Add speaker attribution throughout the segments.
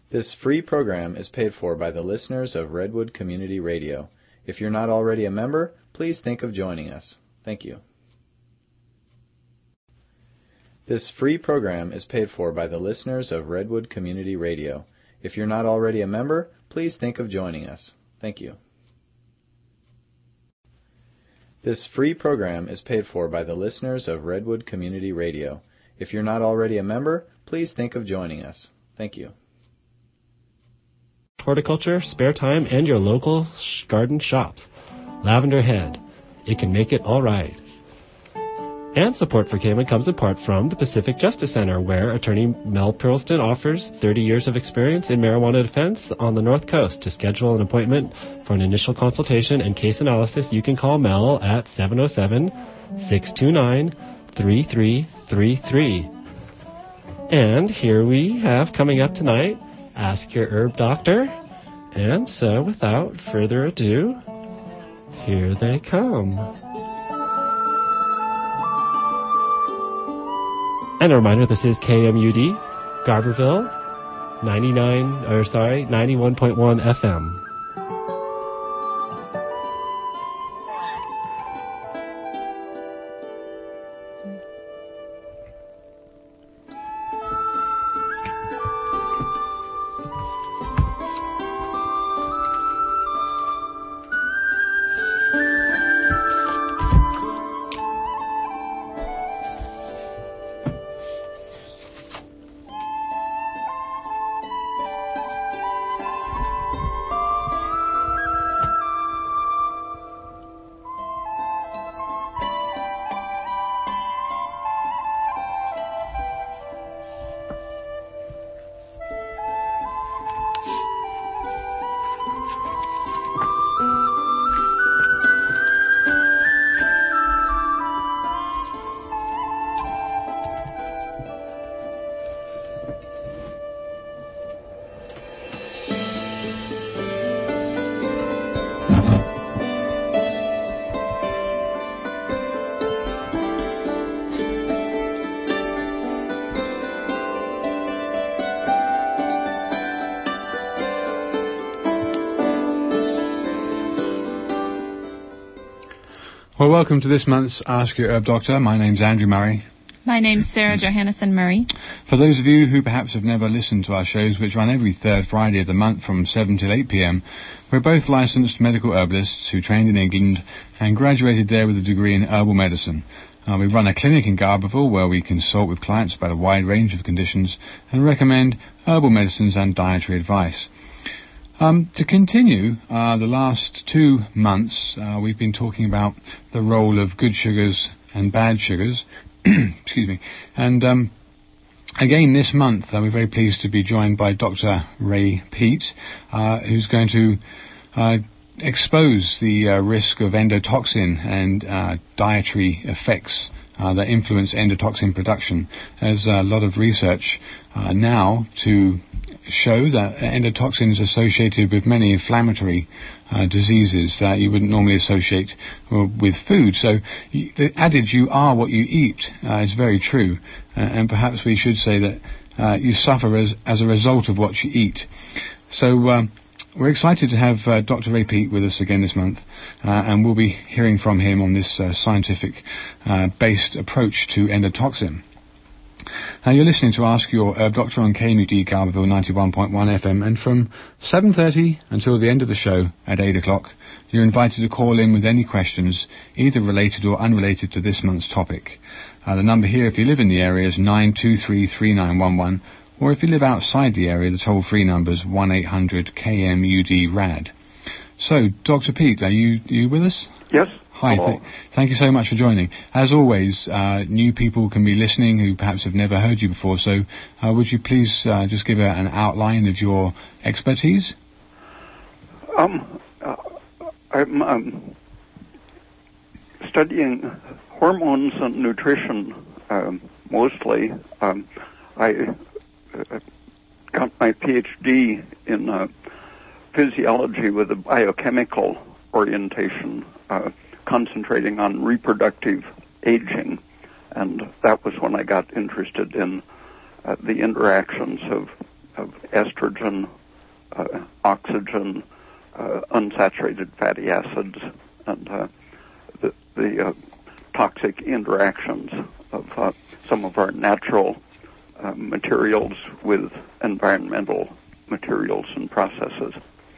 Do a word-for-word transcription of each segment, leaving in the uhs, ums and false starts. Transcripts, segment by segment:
Speaker 1: This free program is paid for by the listeners of Redwood Community Radio. If you're not already a member, please think of joining us. Thank you. This free program is paid for by the listeners of Redwood Community Radio. If you're not already a member, please think of joining us. Thank you. This free program is paid for by the listeners of Redwood Community Radio. If you're not already a member, please think of joining us. Thank you.
Speaker 2: Horticulture, spare time, and your local garden shops. Lavender Head. It can make it all right. And support for Cayman comes in part from the Pacific Justice Center, where attorney Mel Pearlston offers thirty years of experience in marijuana defense on the North Coast. To schedule an appointment for an initial consultation and case analysis, you can call Mel at seven oh seven, six two nine, three three three three. And here we have coming up tonight, Ask Your Herb Doctor. And so, without further ado, here they come. And a reminder, this is K M U D, Garberville, ninety-nine, or sorry, ninety-one point one F M.
Speaker 3: Well, welcome to this month's Ask Your Herb Doctor. My name's Andrew Murray.
Speaker 4: My name's Sarah Johannesson Murray.
Speaker 3: For those of you who perhaps have never listened to our shows, which run every third Friday of the month from seven till eight p.m, we're both licensed medical herbalists who trained in England and graduated there with a degree in herbal medicine. Uh, we run a clinic in Garberville where we consult with clients about a wide range of conditions and recommend herbal medicines and dietary advice. Um, to continue, uh, the last two months uh, we've been talking about the role of good sugars and bad sugars. Excuse me. And um, again this month uh, we're very pleased to be joined by Doctor Ray Peat, uh, who's going to uh, expose the uh, risk of endotoxin and uh, dietary effects uh, that influence endotoxin production. There's a lot of research uh, now to show that endotoxin is associated with many inflammatory uh, diseases that you wouldn't normally associate uh, with food. So y- the adage, you are what you eat, uh, is very true. Uh, and perhaps we should say that uh, you suffer as, as a result of what you eat. So um, we're excited to have uh, Doctor Ray Peat with us again this month, uh, and we'll be hearing from him on this uh, scientific-based uh, approach to endotoxin. Now, you're listening to Ask Your Herb Doctor on K M U D Garberville ninety-one point one F M, and from seven thirty until the end of the show at eight o'clock, you're invited to call in with any questions, either related or unrelated to this month's topic. Uh, the number here, if you live in the area, is nine two three, three nine one one, or if you live outside the area, the toll-free number is one eight hundred K M U D R A D. So, Doctor Peat, are you, are you with us?
Speaker 5: Yes.
Speaker 3: Hi, th- thank you so much for joining. As always, uh, new people can be listening who perhaps have never heard you before, so uh, would you please uh, just give a, an outline of your expertise?
Speaker 5: Um, uh, I'm um, studying hormones and nutrition um, mostly. Um, I uh, got my P H D in uh, physiology with a biochemical orientation, uh, concentrating on reproductive aging, and that was when I got interested in uh, the interactions of, of estrogen, uh, oxygen, uh, unsaturated fatty acids, and uh, the, the uh, toxic interactions of uh, some of our natural uh, materials with environmental materials and processes.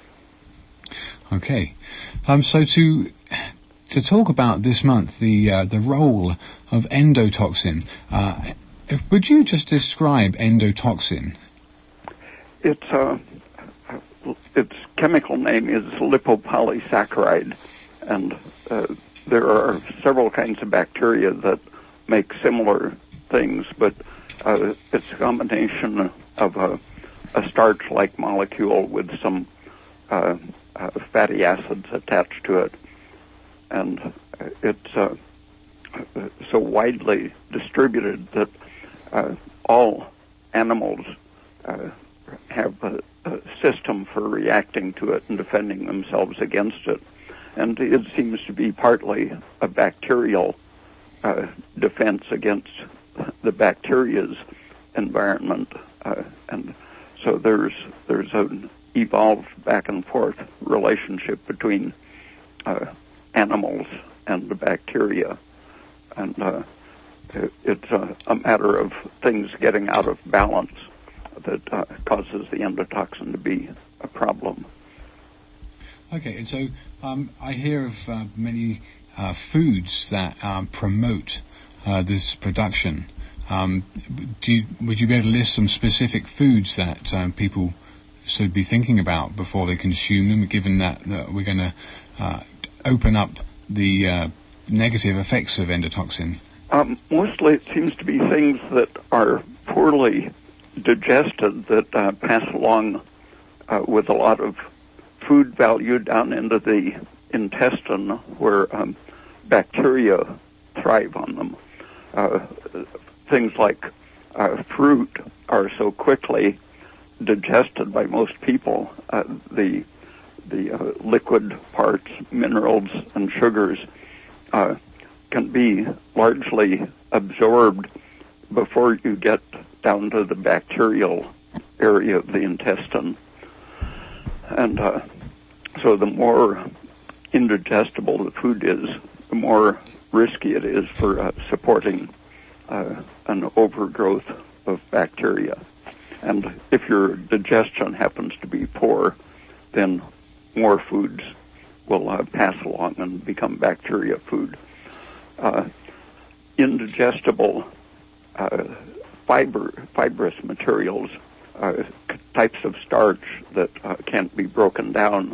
Speaker 3: Okay, um, so to to talk about this month the uh, the role of endotoxin, uh, if, would you just describe endotoxin?
Speaker 5: It's uh, its chemical name is lipopolysaccharide, and uh, there are several kinds of bacteria that make similar things, but uh, it's a combination of a, a starch-like molecule with some uh, uh, fatty acids attached to it, and it's uh, so widely distributed that uh, all animals uh, have a, a system for reacting to it and defending themselves against it. And it seems to be partly a bacterial uh, defense against the bacteria's environment. Uh, and so there's there's an evolved back and forth relationship between uh, animals and the bacteria. And uh, it, it's a, a matter of things getting out of balance that uh, causes the endotoxin to be a problem.
Speaker 3: Okay, and so um, I hear of uh, many uh, foods that um, promote uh, this production. Um, do you, would you be able to list some specific foods that um, people should be thinking about before they consume them, given that uh, we're going to uh, open up the uh, negative effects of endotoxin?
Speaker 5: Um, mostly it seems to be things that are poorly digested that uh, pass along uh, with a lot of food value down into the intestine where um, bacteria thrive on them. Uh, things like uh, fruit are so quickly digested by most people. Uh, the the uh, liquid parts, minerals and sugars, uh, can be largely absorbed before you get down to the bacterial area of the intestine. And uh, so the more indigestible the food is, the more risky it is for uh, supporting uh, an overgrowth of bacteria. And if your digestion happens to be poor, then more foods will uh, pass along and become bacteria food. Uh, indigestible uh, fiber, fibrous materials, uh, types of starch that uh, can't be broken down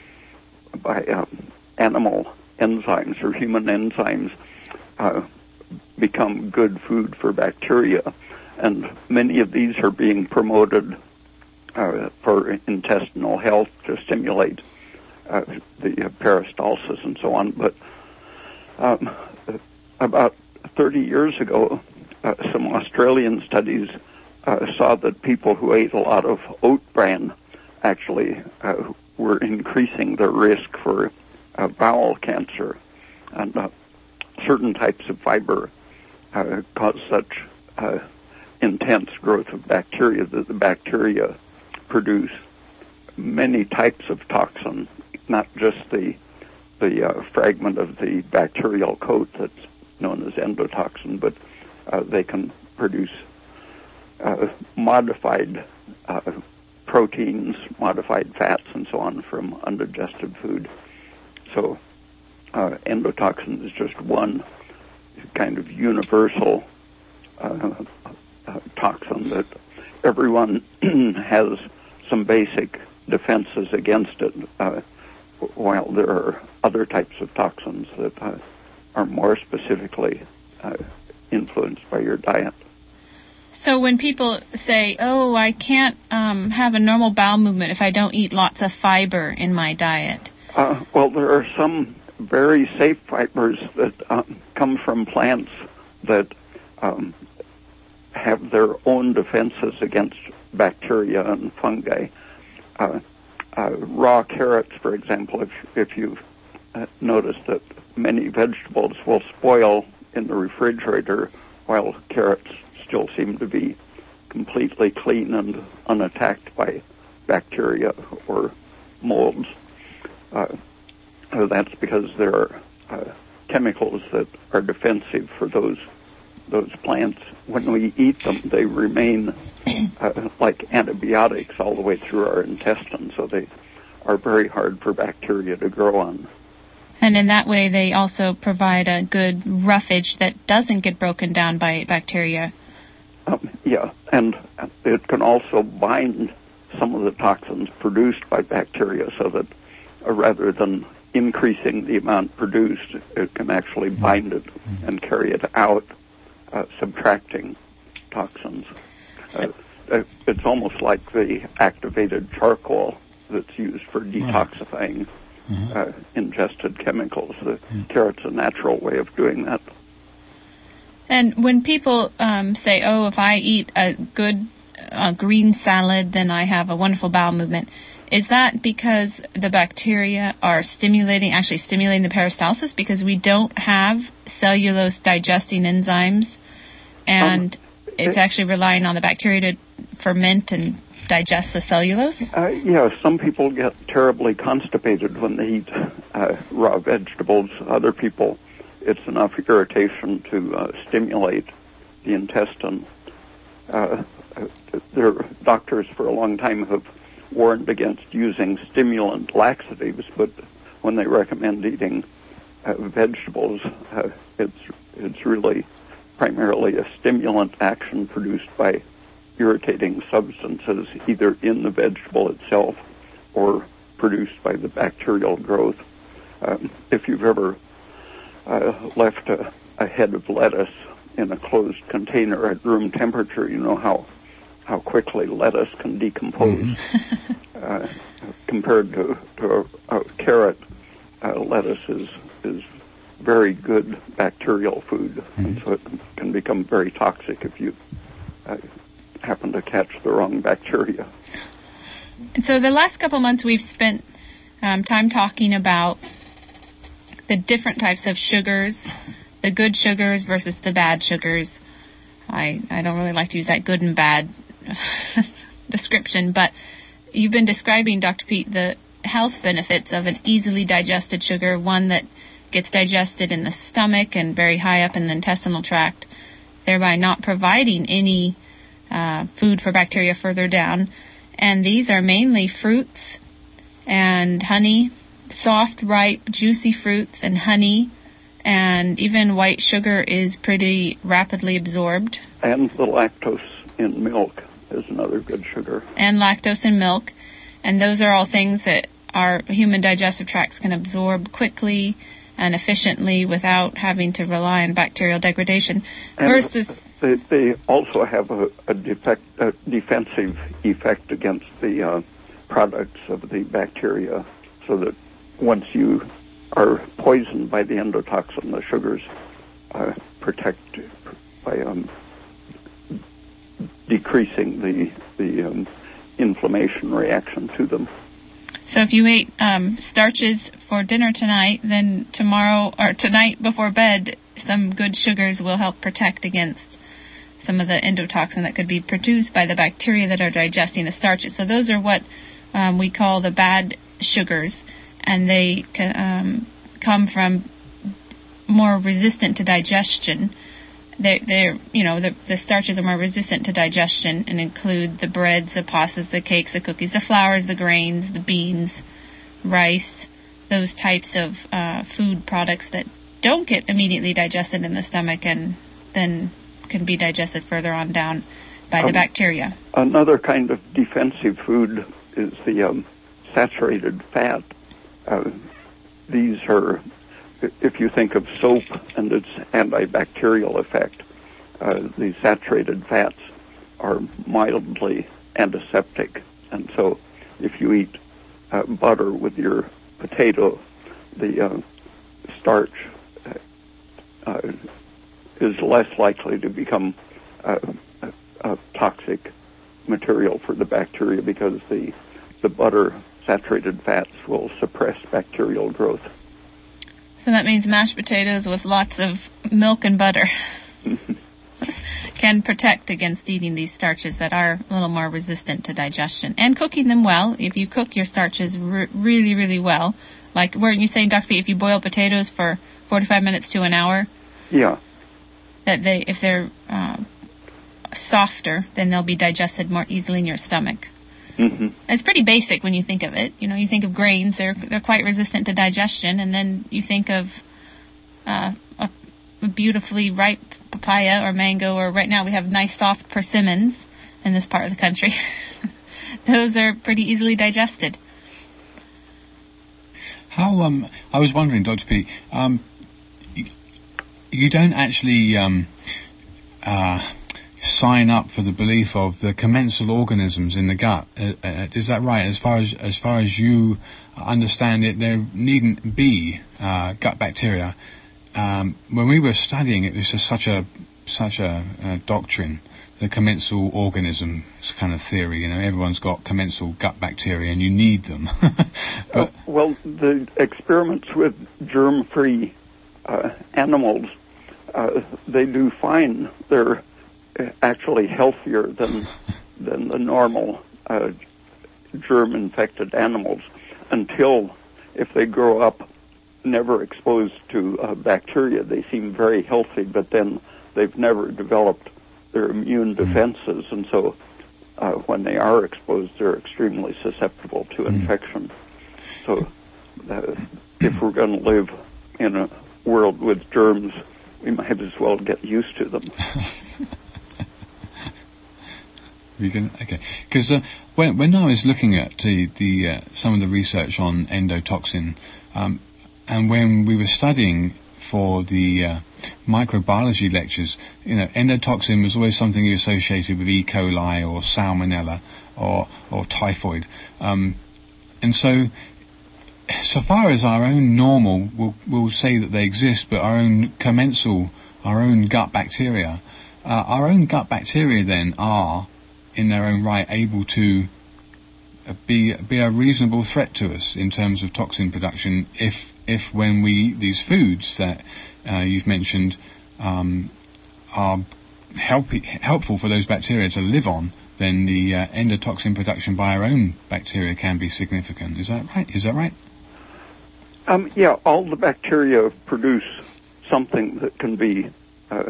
Speaker 5: by um, animal enzymes or human enzymes, uh, become good food for bacteria. And many of these are being promoted uh, for intestinal health to stimulate uh, the uh, peristalsis and so on. But um, about thirty years ago, uh, some Australian studies uh, saw that people who ate a lot of oat bran actually uh, were increasing their risk for uh, bowel cancer. And uh, certain types of fiber uh, cause such uh, intense growth of bacteria that the bacteria produce many types of toxin, not just the the uh, fragment of the bacterial coat that's known as endotoxin, but uh, they can produce uh, modified uh, proteins, modified fats, and so on from undigested food. So uh, endotoxin is just one kind of universal uh, uh, toxin that everyone has some basic defenses against it, uh, while there are other types of toxins that uh, are more specifically uh, influenced by your diet.
Speaker 4: So when people say, oh, I can't um, have a normal bowel movement if I don't eat lots of fiber in my diet.
Speaker 5: Uh, well, there are some very safe fibers that um, come from plants that um, have their own defenses against bacteria and fungi. Uh, uh, raw carrots, for example, if, if you've uh, noticed that many vegetables will spoil in the refrigerator while carrots still seem to be completely clean and unattacked by bacteria or molds. Uh, that's because there are uh, chemicals that are defensive for those those plants. When we eat them, they remain uh, like antibiotics all the way through our intestines, so they are very hard for bacteria to grow on.
Speaker 4: And in that way, they also provide a good roughage that doesn't get broken down by bacteria.
Speaker 5: Um, yeah, and it can also bind some of the toxins produced by bacteria, so that uh, rather than increasing the amount produced, it can actually bind it and carry it out, uh, subtracting toxins. Uh, it's almost like the activated charcoal that's used for detoxifying mm-hmm. uh, ingested chemicals. The mm-hmm. carrot's a natural way of doing that.
Speaker 4: And when people um, say, oh, if I eat a good uh, green salad, then I have a wonderful bowel movement, is that because the bacteria are stimulating, actually stimulating the peristalsis, because we don't have cellulose digesting enzymes, and um, it's it, actually relying on the bacteria to ferment and digest the cellulose?
Speaker 5: Uh, yeah, some people get terribly constipated when they eat uh, raw vegetables. Other people, it's enough irritation to uh, stimulate the intestine. Uh, their doctors for a long time have warned against using stimulant laxatives, but when they recommend eating uh, vegetables, uh, it's it's really primarily a stimulant action produced by irritating substances either in the vegetable itself or produced by the bacterial growth. Um, if you've ever uh, left a, a head of lettuce in a closed container at room temperature, you know how how quickly lettuce can decompose. Mm-hmm. uh, compared to, to a, a carrot, uh, lettuce is is very good bacterial food, mm-hmm. and so it can become very toxic if you uh, happen to catch the wrong bacteria.
Speaker 4: And so the last couple months we've spent um, time talking about the different types of sugars, the good sugars versus the bad sugars. I, I don't really like to use that good and bad description, but you've been describing, Doctor Pete, the health benefits of an easily digested sugar, one that gets digested in the stomach and very high up in the intestinal tract, thereby not providing any uh, food for bacteria further down. And these are mainly fruits and honey, soft, ripe, juicy fruits and honey, and even white sugar is pretty rapidly absorbed.
Speaker 5: And the lactose in milk is another good sugar.
Speaker 4: And lactose in milk. And those are all things that our human digestive tracts can absorb quickly and efficiently without having to rely on bacterial degradation.
Speaker 5: And
Speaker 4: versus
Speaker 5: they, they also have a, a, defect, a defensive effect against the uh, products of the bacteria, so that once you are poisoned by the endotoxin, the sugars uh, protect by um, decreasing the the um, inflammation reaction to them.
Speaker 4: So if you ate um, starches for dinner tonight, then tomorrow or tonight before bed, some good sugars will help protect against some of the endotoxin that could be produced by the bacteria that are digesting the starches. So those are what um, we call the bad sugars, and they um, come from more resistant to digestion. They're, they're, you know, the, the starches are more resistant to digestion and include the breads, the pastas, the cakes, the cookies, the flours, the grains, the beans, rice, those types of uh, food products that don't get immediately digested in the stomach and then can be digested further on down by the um, bacteria.
Speaker 5: Another kind of defensive food is the um, saturated fat. Uh, these are, if you think of soap and its antibacterial effect, uh, the saturated fats are mildly antiseptic. And so if you eat uh, butter with your potato, the uh, starch uh, uh, is less likely to become uh, a, a toxic material for the bacteria, because the, the butter saturated fats will suppress bacterial growth.
Speaker 4: So that means mashed potatoes with lots of milk and butter. can protect against eating these starches that are a little more resistant to digestion. And cooking them well, if you cook your starches re- really, really well, like weren't you saying, Doctor Pete, if you boil potatoes for forty-five minutes to an hour,
Speaker 5: Yeah.
Speaker 4: that they, if they're uh, softer, then they'll be digested more easily in your stomach.
Speaker 5: Mm-hmm.
Speaker 4: It's pretty basic when you think of it. You know, you think of grains, they're they're quite resistant to digestion, and then you think of uh, a, a beautifully ripe papaya or mango, or right now we have nice soft persimmons in this part of the country. Those are pretty easily digested.
Speaker 3: How, um, I was wondering, Doctor P, um, you, you don't actually um, uh, sign up for the belief of the commensal organisms in the gut. Uh, uh, is that right? As far as as far as you understand it, there needn't be uh, gut bacteria. Um, when we were studying it, this is such a such a uh, doctrine, the commensal organism kind of theory. You know, everyone's got commensal gut bacteria, and you need them. But
Speaker 5: uh, well, the experiments with germ-free uh, animals, uh, they do fine. They're actually healthier than than the normal uh, germ-infected animals until, if they grow up never exposed to uh, bacteria, they seem very healthy, but then they've never developed their immune defenses, and so uh, when they are exposed, they're extremely susceptible to infection. So uh, if we're going to live in a world with germs, we might as well get used to them.
Speaker 3: We can, okay, because uh, when when I was looking at the, the uh, some of the research on endotoxin, um, and when we were studying for the uh, microbiology lectures, you know, endotoxin was always something associated with E. coli or salmonella or or typhoid, um, and so so far as our own normal, we'll, we'll say that they exist, but our own commensal, our own gut bacteria, uh, our own gut bacteria then are, in their own right, able to be be a reasonable threat to us in terms of toxin production if if when we eat these foods that uh, you've mentioned um, are help, helpful for those bacteria to live on, then the uh, endotoxin production by our own bacteria can be significant. Is that right? Is that right?
Speaker 5: Um, yeah, all the bacteria produce something that can be uh,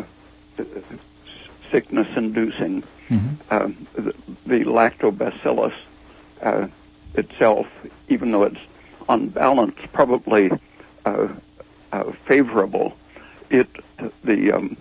Speaker 5: sickness-inducing.
Speaker 3: Mm-hmm.
Speaker 5: Um, the, the lactobacillus uh, itself, even though it's on balance probably uh, uh, favorable, it the um,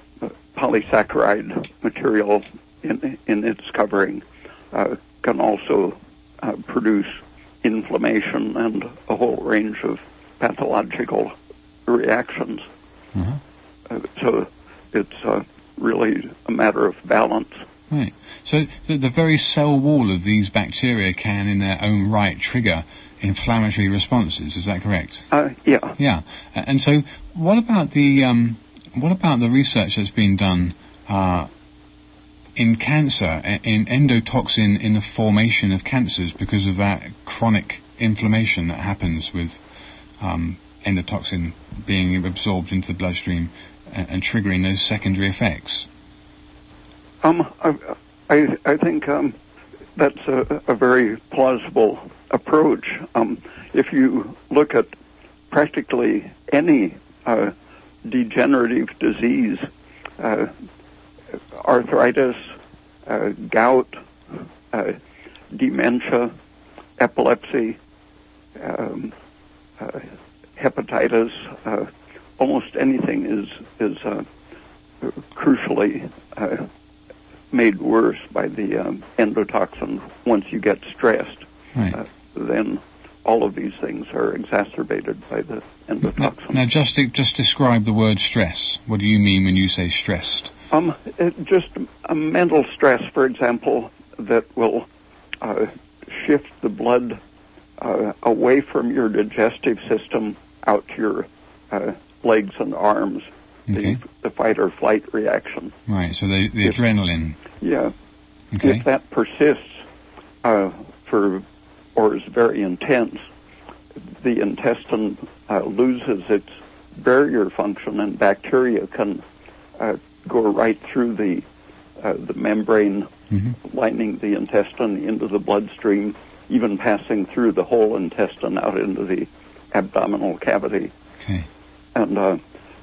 Speaker 5: polysaccharide material in in its covering uh, can also uh, produce inflammation and a whole range of pathological reactions.
Speaker 3: Mm-hmm.
Speaker 5: Uh, so it's uh, really a matter of balance.
Speaker 3: Right. So the, the very cell wall of these bacteria can, in their own right, trigger inflammatory responses. Is that correct?
Speaker 5: Uh, yeah.
Speaker 3: Yeah. And so, what about the um, what about the research that's been done uh, in cancer, in endotoxin in the formation of cancers because of that chronic inflammation that happens with um, endotoxin being absorbed into the bloodstream and, and triggering those secondary effects?
Speaker 5: Um, I, I, I think um, that's a, a very plausible approach. Um, if you look at practically any uh, degenerative disease, uh, arthritis, uh, gout, uh, dementia, epilepsy, um, uh, hepatitis, uh, almost anything is is uh, crucially uh, made worse by the um, endotoxin. Once you get stressed,
Speaker 3: right.
Speaker 5: uh, then all of these things are exacerbated by the endotoxin.
Speaker 3: Now, now just just describe the word stress. What do you mean when you say stressed?
Speaker 5: Um, it, just a mental stress, for example, that will uh, shift the blood uh, away from your digestive system out to your uh, legs and arms.
Speaker 3: Okay.
Speaker 5: The, the fight or flight reaction.
Speaker 3: Right. So the, the
Speaker 5: if,
Speaker 3: adrenaline.
Speaker 5: Yeah.
Speaker 3: Okay.
Speaker 5: If that persists uh, for or is very intense, the intestine uh, loses its barrier function, and bacteria can uh, go right through the uh, the membrane mm-hmm. lining the intestine into the bloodstream, even passing through the whole intestine out into the abdominal cavity.
Speaker 3: Okay.
Speaker 5: And uh,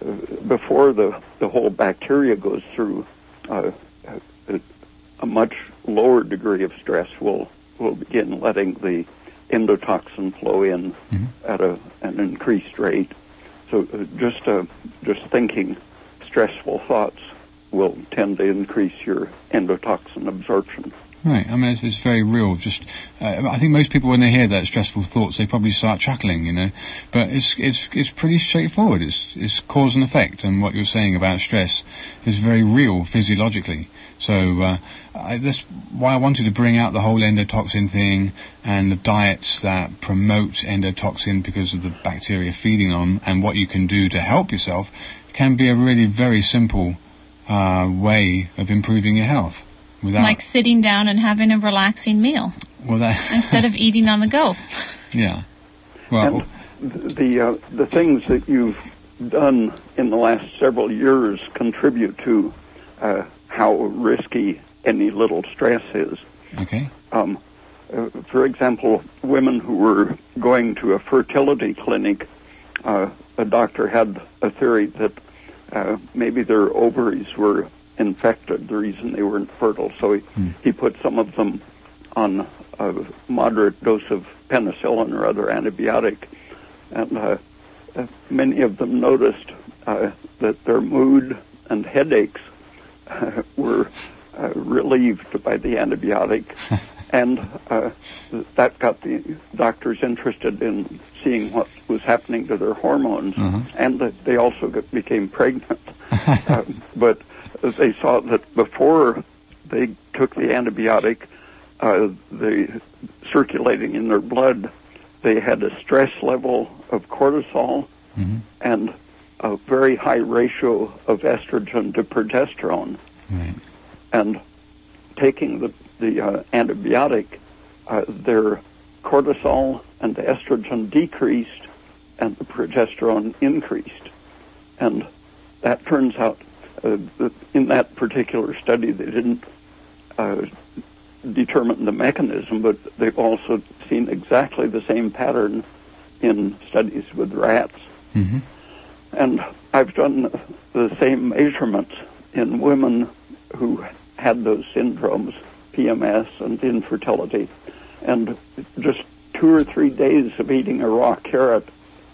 Speaker 5: before the, the whole bacteria goes through, uh, a, a much lower degree of stress will, will begin letting the endotoxin flow in mm-hmm. at a, an increased rate. So uh, just uh, just thinking stressful thoughts will tend to increase your endotoxin absorption.
Speaker 3: Right. I mean, it's, it's very real. Just, uh, I think most people, when they hear that stressful thoughts, they probably start chuckling, you know. But it's it's it's pretty straightforward. It's it's cause and effect, and what you're saying about stress is very real physiologically. So uh, I, that's why I wanted to bring out the whole endotoxin thing and the diets that promote endotoxin because of the bacteria feeding on, and what you can do to help yourself can be a really very simple uh, way of improving your health. Without,
Speaker 4: like sitting down and having a relaxing meal
Speaker 3: well, that
Speaker 4: instead of eating on the go.
Speaker 3: Yeah. Well,
Speaker 5: and the uh, the things that you've done in the last several years contribute to uh, how risky any little stress is.
Speaker 3: Okay.
Speaker 5: Um, uh, for example, women who were going to a fertility clinic, uh, a doctor had a theory that uh, maybe their ovaries were infected, the reason they weren't fertile. So he, hmm. he put some of them on a moderate dose of penicillin or other antibiotic, and uh, uh, many of them noticed uh, that their mood and headaches uh, were uh, relieved by the antibiotic, and uh, that got the doctors interested in seeing what was happening to their hormones, uh-huh. and that they also got, became pregnant. uh, but they saw that before they took the antibiotic, uh, the circulating in their blood, they had a stress level of cortisol mm-hmm. and a very high ratio of estrogen to progesterone.
Speaker 3: Right.
Speaker 5: And taking the, the uh, antibiotic, uh, their cortisol and the estrogen decreased and the progesterone increased. And that turns out, uh, that in that particular study, they didn't uh, determine the mechanism, but they've also seen exactly the same pattern in studies with rats.
Speaker 3: Mm-hmm.
Speaker 5: And I've done the same measurements in women who had those syndromes, P M S and infertility, and just two or three days of eating a raw carrot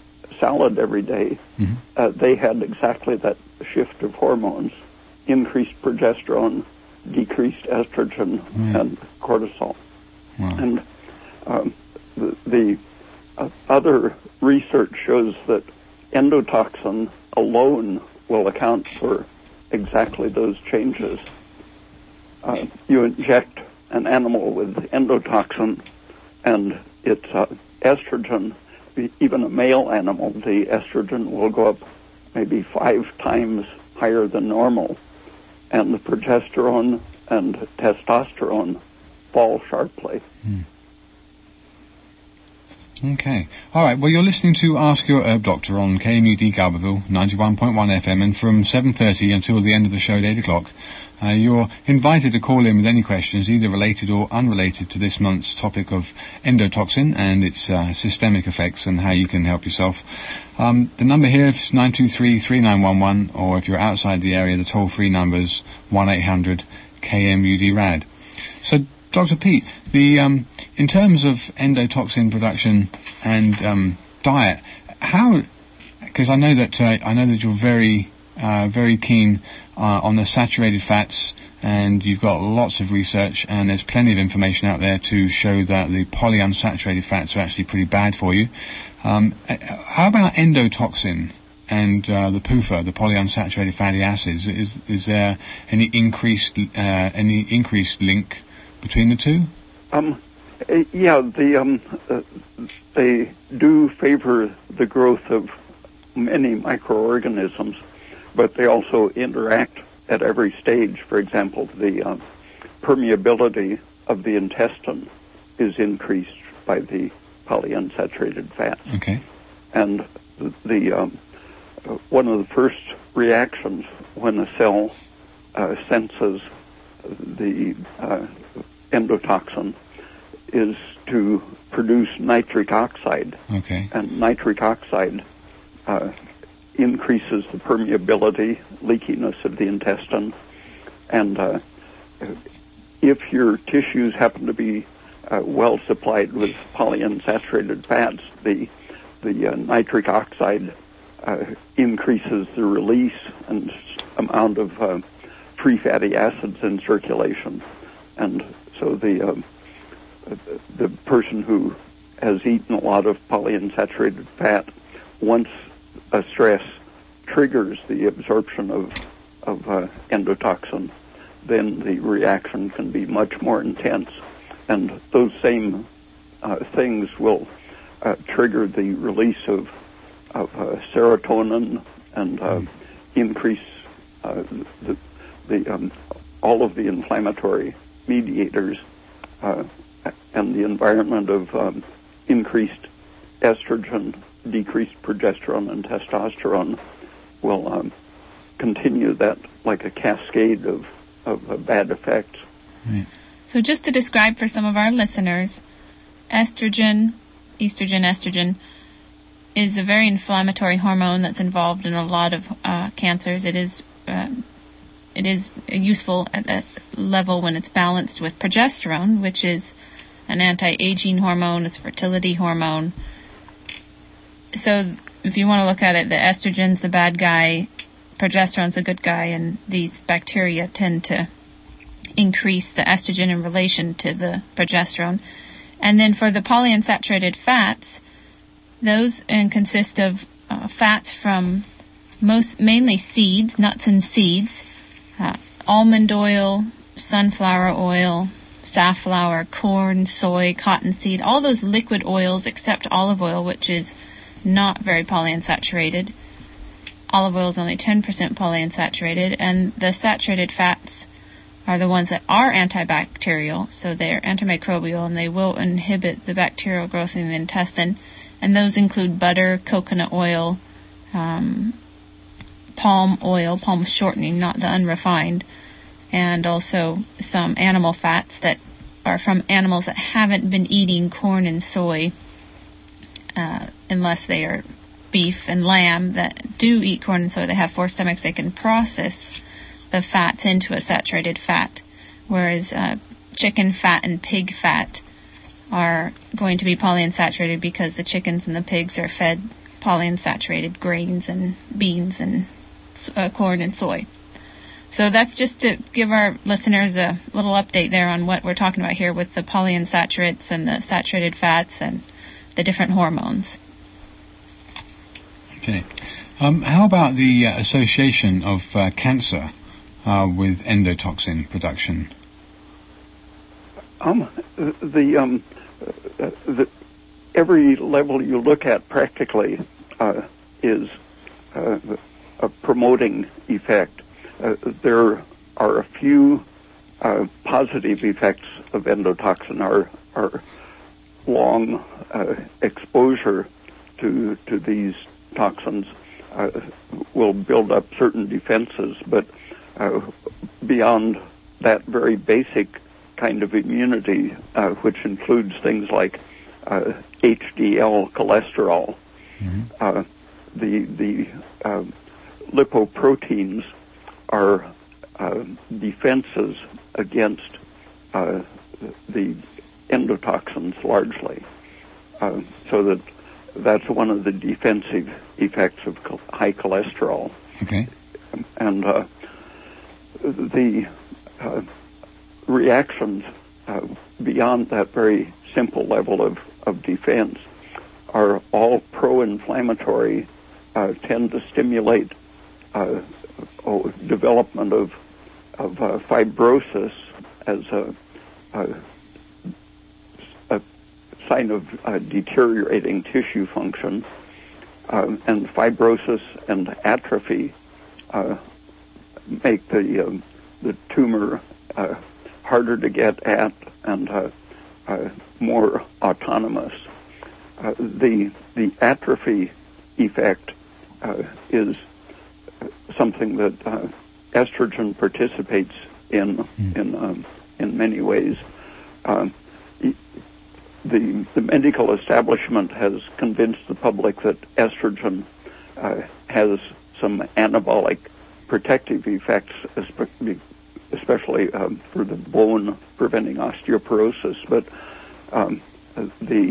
Speaker 5: salad every day, mm-hmm. uh, they had exactly that shift of hormones, increased progesterone, decreased estrogen, mm. and cortisol.
Speaker 3: Wow.
Speaker 5: And um, the, the uh, other research shows that endotoxin alone will account for exactly those changes. Uh, you inject an animal with endotoxin, and its uh, estrogen, even a male animal, the estrogen will go up maybe five times higher than normal, and the progesterone and testosterone fall sharply.
Speaker 3: Hmm. Okay. All right. Well, you're listening to Ask Your Herb Doctor on K M U D Garberville, ninety-one point one F M, and from seven thirty until the end of the show at eight o'clock. Uh, you're invited to call in with any questions, either related or unrelated to this month's topic of endotoxin and its uh, systemic effects and how you can help yourself. Um, the number here is nine two three, three nine one one, or if you're outside the area, the toll-free number is one eight hundred K M U D R A D. So, Doctor Pete, the um, in terms of endotoxin production and um, diet, how? Because I know that uh, I know that you're very uh, very keen uh, on the saturated fats, and you've got lots of research, and there's plenty of information out there to show that the polyunsaturated fats are actually pretty bad for you. Um, how about endotoxin and uh, the P U F A, the polyunsaturated fatty acids? Is is there any increased uh, any increased link between the two?
Speaker 5: Um, yeah, the um, uh, they do favor the growth of many microorganisms, but they also interact at every stage. For example, the uh, permeability of the intestine is increased by the polyunsaturated fats.
Speaker 3: Okay.
Speaker 5: And the, the um, uh, one of the first reactions when a cell uh, senses the uh, endotoxin is to produce nitric oxide.
Speaker 3: Okay.
Speaker 5: And nitric oxide uh, increases the permeability, leakiness of the intestine. And uh, if your tissues happen to be uh, well supplied with polyunsaturated fats, the the uh, nitric oxide uh, increases the release and amount of uh, free fatty acids in circulation. And so the uh, the person who has eaten a lot of polyunsaturated fat, once a stress triggers the absorption of of uh, endotoxin, then the reaction can be much more intense. And those same uh, things will uh, trigger the release of of uh, serotonin and uh, increase uh, the, the um, all of the inflammatory mediators uh, and the environment of um, increased estrogen, decreased progesterone, and testosterone will um, continue that like a cascade of, of uh, bad effects.
Speaker 3: Right.
Speaker 4: So just to describe for some of our listeners, estrogen, estrogen, estrogen, is a very inflammatory hormone that's involved in a lot of uh, cancers. It is uh, it is useful at a level when it's balanced with progesterone, which is an anti-aging hormone, it's a fertility hormone. So if you want to look at it, the estrogen's the bad guy, progesterone's a good guy, and these bacteria tend to increase the estrogen in relation to the progesterone. And then for the polyunsaturated fats, those uh, consist of uh, fats from most mainly seeds, nuts and seeds, uh, almond oil, sunflower oil, safflower, corn, soy, cottonseed, all those liquid oils except olive oil, which is not very polyunsaturated. Olive oil is only ten percent polyunsaturated, and the saturated fats are the ones that are antibacterial, so they're antimicrobial, and they will inhibit the bacterial growth in the intestine. And those include butter, coconut oil, um, palm oil, palm shortening, not the unrefined, and also some animal fats that are from animals that haven't been eating corn and soy, uh, unless they are beef and lamb that do eat corn and soy. They have four stomachs. They can process the fats into a saturated fat, whereas uh, chicken fat and pig fat are going to be polyunsaturated because the chickens and the pigs are fed polyunsaturated grains and beans and uh, corn and soy. So that's just to give our listeners a little update there on what we're talking about here with the polyunsaturates and the saturated fats and the different hormones.
Speaker 3: Okay. Um, how about the uh, association of uh, cancer uh, with endotoxin production?
Speaker 5: Um, the, um, uh, the every level you look at practically uh, is uh, a promoting effect. Uh, there are a few uh, positive effects of endotoxin. Our, our long uh, exposure to to these toxins uh, will build up certain defenses, but uh, beyond that very basic kind of immunity, uh, which includes things like uh, H D L cholesterol, mm-hmm. uh, the the uh, lipoproteins are uh, defenses against uh, the endotoxins largely, uh, so that that's one of the defensive effects of high cholesterol.
Speaker 3: Okay.
Speaker 5: And uh, the uh, reactions uh, beyond that very simple level of, of defense are all pro-inflammatory, uh, tend to stimulate uh, oh, development of, of uh, fibrosis as a, a, a sign of uh, deteriorating tissue function, um, and fibrosis and atrophy uh, make the um, the tumor uh, harder to get at and uh, uh, more autonomous. Uh, the the atrophy effect uh, is something that uh, estrogen participates in mm. in um, in many ways. Um, the the medical establishment has convinced the public that estrogen uh, has some anabolic protective effects, especially um, for the bone, preventing osteoporosis. But um, the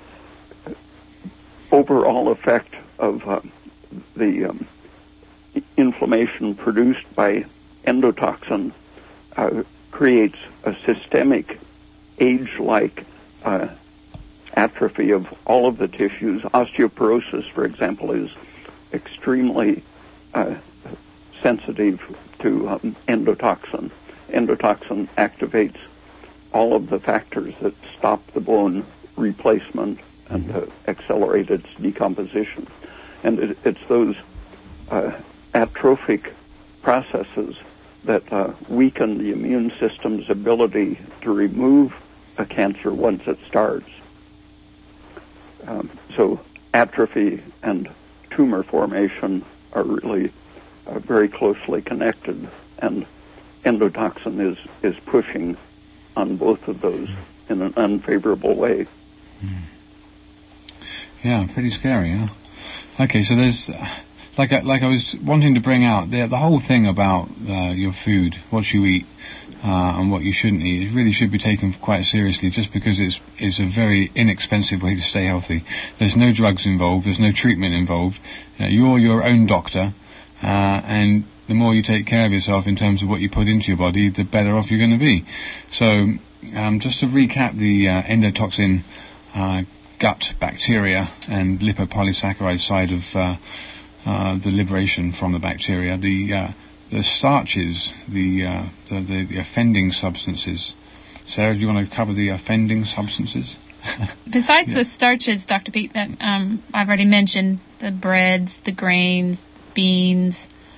Speaker 5: overall effect of uh, the um, inflammation produced by endotoxin uh, creates a systemic, age-like uh, atrophy of all of the tissues. Osteoporosis, for example, is extremely uh, sensitive to um, endotoxin. Endotoxin activates all of the factors that stop the bone replacement and uh, accelerate its decomposition. And it, it's those uh, atrophic processes that uh, weaken the immune system's ability to remove a cancer once it starts. Um, so atrophy and tumor formation are really uh, very closely connected, and endotoxin is, is pushing on both of those in an unfavorable way.
Speaker 3: Mm. Yeah, pretty scary, huh? Okay, so there's, uh, like I, like I was wanting to bring out, the, the whole thing about uh, your food, what you eat, uh, and what you shouldn't eat, it really should be taken quite seriously, just because it's, it's a very inexpensive way to stay healthy. There's no drugs involved, there's no treatment involved. Uh, you're your own doctor, uh, and the more you take care of yourself in terms of what you put into your body, the better off you're going to be. So, um, just to recap the uh, endotoxin uh, gut bacteria and lipopolysaccharide side of uh, uh, the liberation from the bacteria, the uh, the starches, the, uh, the, the the offending substances. Sarah, do you want to cover the offending substances?
Speaker 4: Besides
Speaker 3: yeah.
Speaker 4: the starches, Doctor Pete, that um, I've already mentioned, the breads, the grains, beans,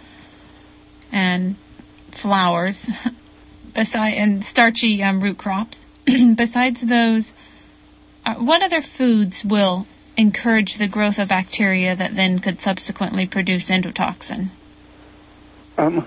Speaker 4: and flours, beside and starchy um, root crops. Besides those, uh, what other foods will encourage the growth of bacteria that then could subsequently produce endotoxin?
Speaker 5: Um,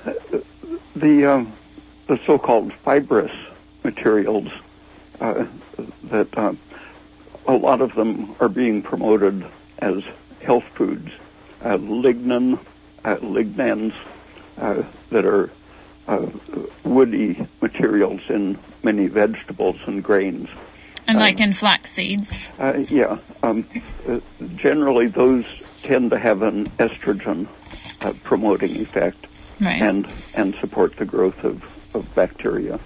Speaker 5: the um, the so-called fibrous materials uh, that uh, a lot of them are being promoted as health foods. Uh, lignin, uh, lignans uh, that are uh, woody materials in many vegetables and grains.
Speaker 4: And like
Speaker 5: um,
Speaker 4: in flax seeds?
Speaker 5: Uh, yeah. Um, uh, generally, those tend to have an estrogen uh, promoting effect.
Speaker 4: Right.
Speaker 5: and and support the growth of, of bacteria.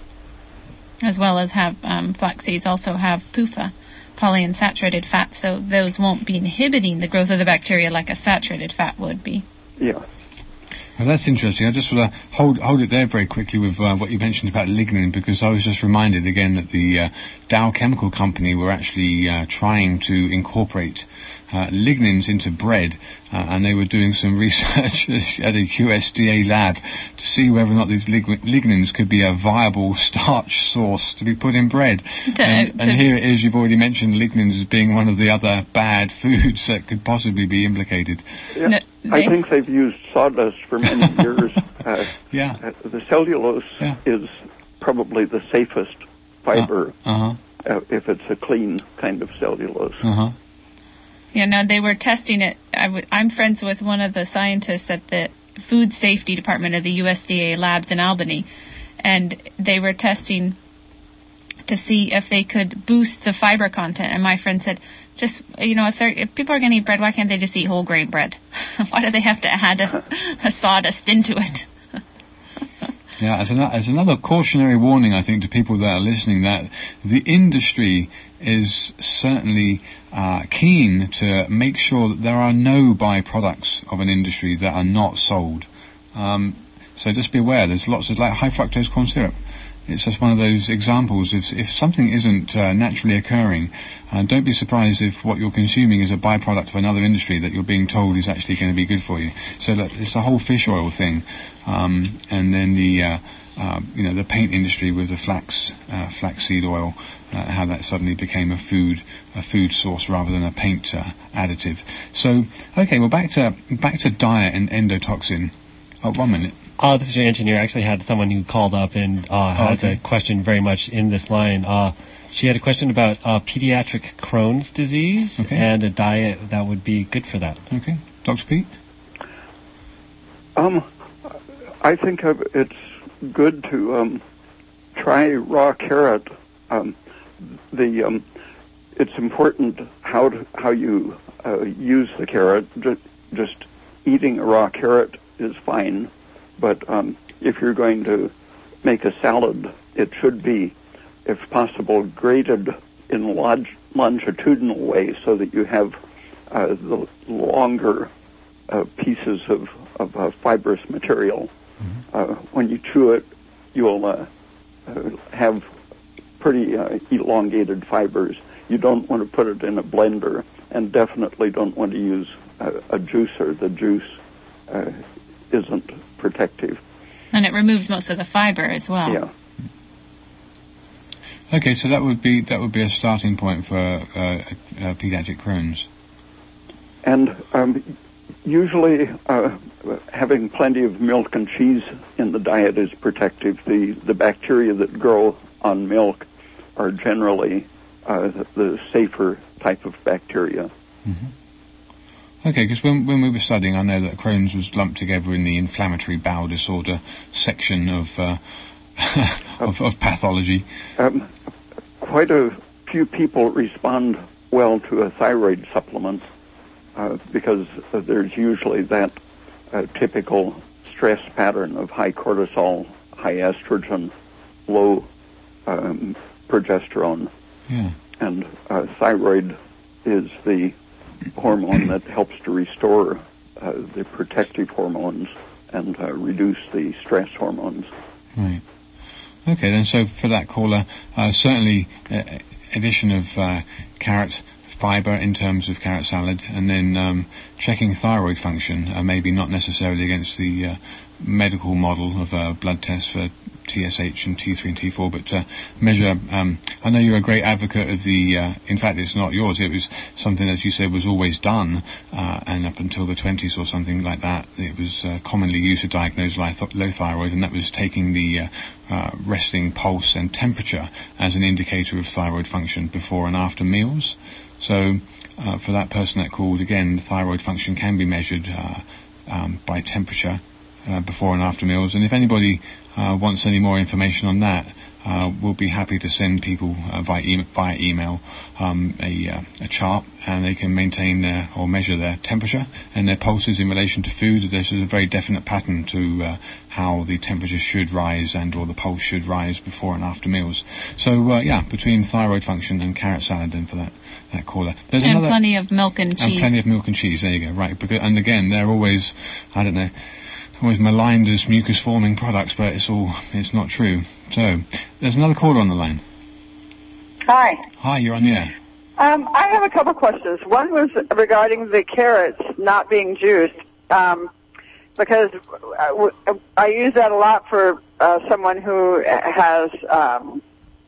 Speaker 4: As well as have um, flax seeds also have P U F A, polyunsaturated fat, so those won't be inhibiting the growth of the bacteria like a saturated fat would be.
Speaker 5: Yeah.
Speaker 3: Well, that's interesting. I just want to hold hold it there very quickly with uh, what you mentioned about lignin, because I was just reminded again that the uh, Dow Chemical Company were actually uh, trying to incorporate uh, lignins into bread, uh, and they were doing some research at a U S D A lab to see whether or not these lig- lignins could be a viable starch source to be put in bread.
Speaker 4: To,
Speaker 3: and,
Speaker 4: to
Speaker 3: and here it is, you've already mentioned lignins as being one of the other bad foods that could possibly be implicated.
Speaker 5: Yeah.
Speaker 4: No,
Speaker 5: I think they've used sawdust for many years. Uh,
Speaker 3: yeah.
Speaker 5: Uh, the cellulose
Speaker 3: yeah.
Speaker 5: is probably the safest fiber
Speaker 3: uh, uh-huh.
Speaker 5: uh, if it's a clean kind of cellulose.
Speaker 3: Uh-huh.
Speaker 4: You know, they were testing it. I w- I'm friends with one of the scientists at the Food Safety Department of the U S D A labs in Albany, and they were testing to see if they could boost the fiber content. And my friend said, just, you know, if, if people are going to eat bread, why can't they just eat whole grain bread? Why do they have to add a, a sawdust into it?
Speaker 3: Yeah, as, an, as another cautionary warning, I think, to people that are listening, that the industry is certainly uh, keen to make sure that there are no byproducts of an industry that are not sold. Um, so just be aware, there's lots of, like high fructose corn syrup. It's just one of those examples. If, if something isn't uh, naturally occurring, uh, don't be surprised if what you're consuming is a byproduct of another industry that you're being told is actually going to be good for you. So look, it's the whole fish oil thing, um, and then the uh, uh, you know the paint industry with the flax uh, flaxseed oil, uh, how that suddenly became a food a food source rather than a paint uh, additive. So okay, well back to back to diet and endotoxin. Oh, one minute.
Speaker 2: Uh, this is your engineer. I actually had someone who called up and uh, has
Speaker 3: okay.
Speaker 2: a question very much in this line. Uh, she had a question about uh, pediatric Crohn's disease
Speaker 3: okay.
Speaker 2: and a diet that would be good for that.
Speaker 3: Okay. Doctor Pete?
Speaker 5: Um, I think it's good to um, try raw carrot. Um, the um, it's important how to, how you uh, use the carrot. Just, just eating a raw carrot is fine, but um, if you're going to make a salad, it should be, if possible, grated in a log- longitudinal way so that you have uh, the longer uh, pieces of, of uh, fibrous material. Mm-hmm. Uh, when you chew it, you'll uh, uh, have pretty uh, elongated fibers. You don't want to put it in a blender, and definitely don't want to use uh, a juicer. The juice uh, isn't protective.
Speaker 4: And it removes most of the fiber as well.
Speaker 5: Yeah.
Speaker 3: Okay, so that would be that would be a starting point for uh, uh, pediatric Crohn's.
Speaker 5: And um, usually, uh, having plenty of milk and cheese in the diet is protective. The the bacteria that grow on milk are generally uh, the, the safer type of bacteria.
Speaker 3: Mm-hmm. Okay, because when when we were studying, I know that Crohn's was lumped together in the inflammatory bowel disorder section of uh, of, of pathology.
Speaker 5: Um, quite a few people respond well to a thyroid supplement uh, because uh, there's usually that uh, typical stress pattern of high cortisol, high estrogen, low um, progesterone.
Speaker 3: Yeah.
Speaker 5: And uh, thyroid is the hormone that helps to restore uh, the protective hormones and uh, reduce the stress hormones.
Speaker 3: Right. Okay, then, so for that caller, uh, certainly uh, addition of uh, carrot fiber in terms of carrot salad, and then um, checking thyroid function, uh, maybe not necessarily against the uh, medical model of uh, blood tests for T S H and T three and T four, but uh, measure, um, I know you're a great advocate of the, uh, in fact it's not yours, it was something that you said was always done, uh, and up until the twenties or something like that, it was uh, commonly used to diagnose low thyroid, and that was taking the uh, uh, resting pulse and temperature as an indicator of thyroid function before and after meals. So uh, for that person that called, again, the thyroid function can be measured uh, um, by temperature uh, before and after meals. And if anybody uh, wants any more information on that, uh, we'll be happy to send people uh, via, e- via email um, a, uh, a chart, and they can maintain their, or measure their temperature and their pulses in relation to food. There's a very definite pattern to uh, how the temperature should rise and or the pulse should rise before and after meals. So uh, yeah, between thyroid function and carrot salad, then for that, that caller. There's
Speaker 4: and
Speaker 3: another,
Speaker 4: plenty of milk and cheese.
Speaker 3: And plenty of milk and cheese, there you go, right. Because, and again, they're always, I don't know, always maligned as mucus-forming products, but it's all, it's not true. So, there's another caller on the line.
Speaker 6: Hi.
Speaker 3: Hi, you're on the air.
Speaker 6: Um, I have a couple questions. One was regarding the carrots not being juiced, um, because I, I use that a lot for uh, someone who has um,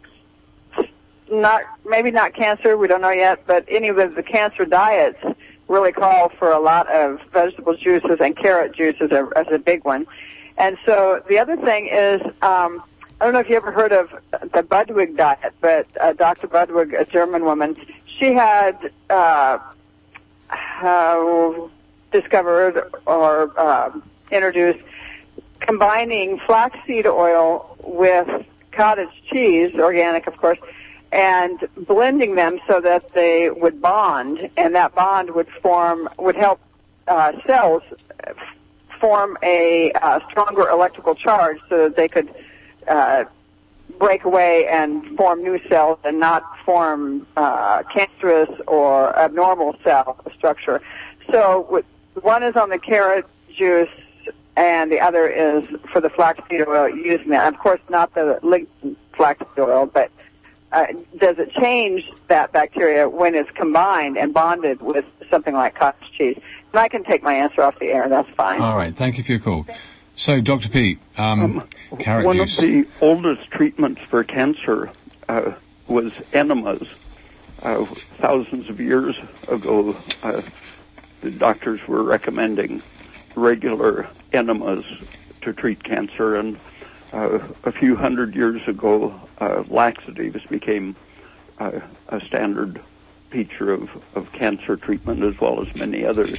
Speaker 6: not, maybe not cancer, we don't know yet, but any of the cancer diets really call for a lot of vegetable juices, and carrot juice is a, is a big one. And so the other thing is, um, I don't know if you ever heard of the Budwig diet, but uh, Doctor Budwig, a German woman, she had uh, uh, discovered or uh, introduced combining flaxseed oil with cottage cheese, organic of course, and blending them so that they would bond, and that bond would form, would help uh, cells form a uh, stronger electrical charge so that they could uh, break away and form new cells and not form uh, cancerous or abnormal cell structure. So with, one is on the carrot juice, and the other is for the flaxseed oil using that. Of course, not the lignin flaxseed oil, but Uh, does it change that bacteria when it's combined and bonded with something like cottage cheese? And I can take my answer off the air. That's fine.
Speaker 3: All right. Thank you for your call. So, Doctor Pete, um,
Speaker 5: um,
Speaker 3: carrot
Speaker 5: one
Speaker 3: juice.
Speaker 5: of the oldest treatments for cancer uh, was enemas. Uh, thousands of years ago, uh, the doctors were recommending regular enemas to treat cancer. And uh, a few hundred years ago, uh, laxatives became uh, a standard feature of, of cancer treatment, as well as many others.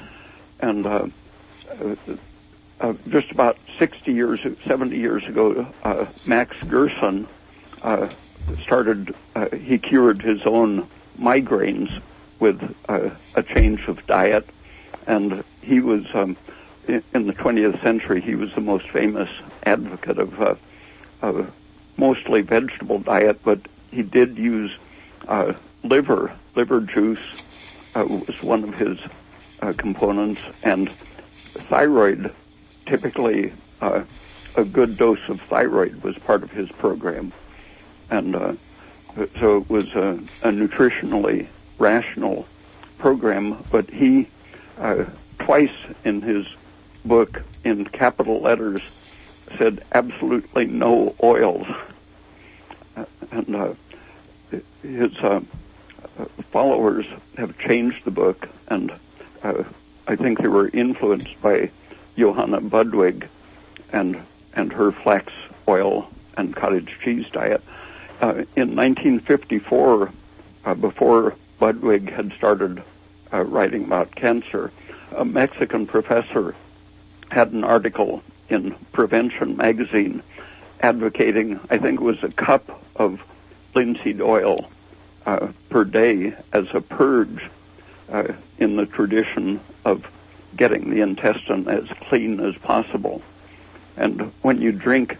Speaker 5: And uh, uh, uh, just about sixty years, seventy years ago, uh, Max Gerson uh, started, uh, he cured his own migraines with uh, a change of diet. And he was, um, in, in the twentieth century, he was the most famous advocate of uh, a mostly vegetable diet, but he did use uh, liver, liver juice uh, was one of his uh, components, and thyroid, typically uh, a good dose of thyroid was part of his program. And uh, so it was a, a nutritionally rational program, but he uh, twice in his book in capital letters said absolutely no oils. Uh, and uh, his uh, followers have changed the book, and uh, I think they were influenced by Johanna Budwig and and her flax oil and cottage cheese diet. Uh, in nineteen fifty-four, uh, before Budwig had started uh, writing about cancer, a Mexican professor had an article in Prevention magazine advocating, I think it was a cup of linseed oil uh, per day as a purge uh, in the tradition of getting the intestine as clean as possible. And when you drink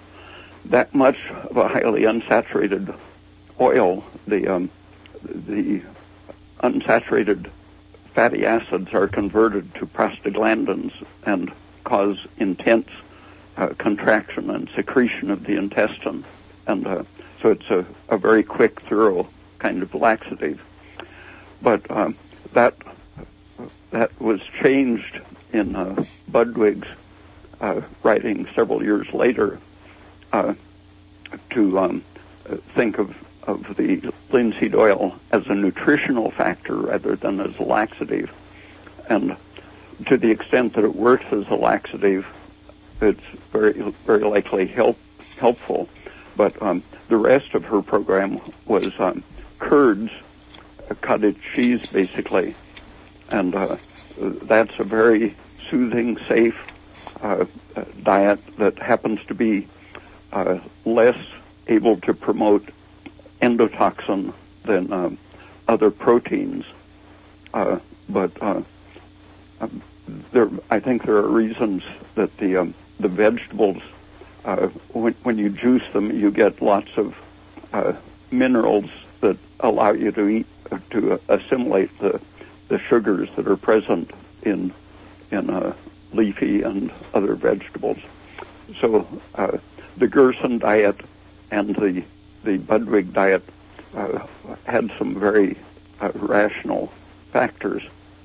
Speaker 5: that much of a highly unsaturated oil, the um, the unsaturated fatty acids are converted to prostaglandins and cause intense uh, contraction and secretion of the intestine. And uh, so it's a, a very quick, thorough kind of laxative. But um, that that was changed in uh, Budwig's uh, writing several years later uh, to um, think of, of the linseed oil as a nutritional factor rather than as a laxative. And to the extent that it works as a laxative, it's very, very likely help, helpful. But um, the rest of her program was um, curds, uh, cottage cheese, basically. And uh, that's a very soothing, safe uh, uh, diet that happens to be uh, less able to promote endotoxin than uh, other proteins. Uh, but uh, um, there, I think there are reasons that the um, the vegetables, uh, when, when you juice them, you get lots of uh, minerals that allow you to eat uh, to assimilate the the sugars that are present in in uh, leafy and other vegetables. So uh, the Gerson diet and the the Budwig diet uh, had some very uh, rational factors.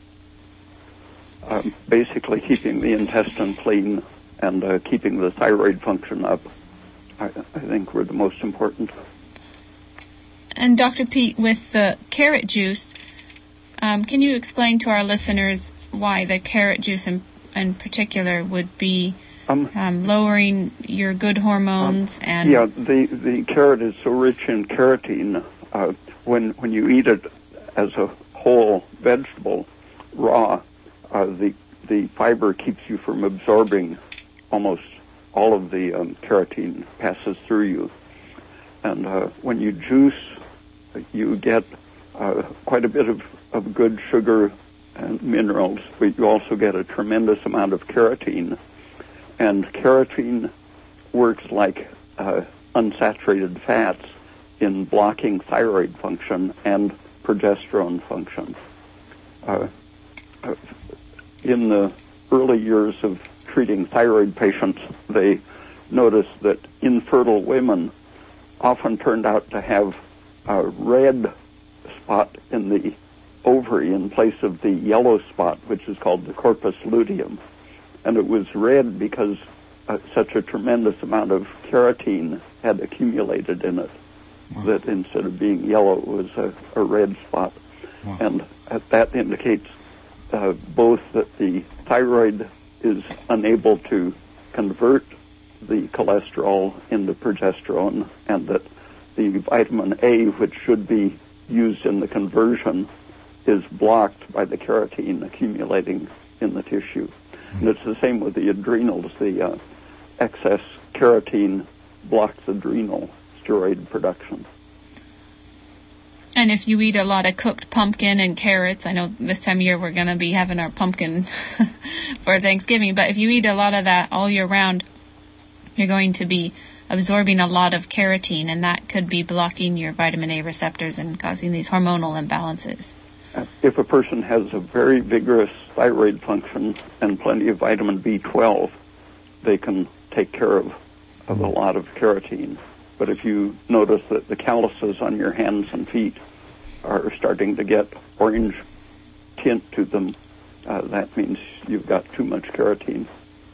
Speaker 5: Um, basically, keeping the intestine clean and uh, keeping the thyroid function up, I, I think, were the most important.
Speaker 4: And Doctor Pete, with the carrot juice, um, can you explain to our listeners why the carrot juice in, in particular would be um, um, lowering your good hormones? Um, and
Speaker 5: yeah, the, the carrot is so rich in carotene. Uh, when when you eat it as a whole vegetable, raw, uh, the the fiber keeps you from absorbing almost all of the um, carotene passes through you. And uh, when you juice, you get uh, quite a bit of, of good sugar and minerals, but you also get a tremendous amount of carotene. And carotene works like uh, unsaturated fats in blocking thyroid function and progesterone function. Uh, in the early years of treating thyroid patients, they noticed that infertile women often turned out to have a red spot in the ovary in place of the yellow spot, which is called the corpus luteum. And it was red because uh, such a tremendous amount of carotene had accumulated in it. Wow. That instead of being yellow, it was a, a red spot. Wow. And uh, that indicates uh, both that the thyroid is unable to convert the cholesterol into progesterone, and that the vitamin A, which should be used in the conversion, is blocked by the carotene accumulating in the tissue. And it's the same with the adrenals. The uh, excess carotene blocks adrenal steroid production.
Speaker 4: And if you eat a lot of cooked pumpkin and carrots, I know this time of year we're going to be having our pumpkin for Thanksgiving, but if you eat a lot of that all year round, you're going to be absorbing a lot of carotene, and that could be blocking your vitamin A receptors and causing these hormonal imbalances.
Speaker 5: If a person has a very vigorous thyroid function and plenty of vitamin B twelve, they can take care of, of a lot of carotene. But if you notice that the calluses on your hands and feet are starting to get orange tint to them, uh, that means you've got too much carotene.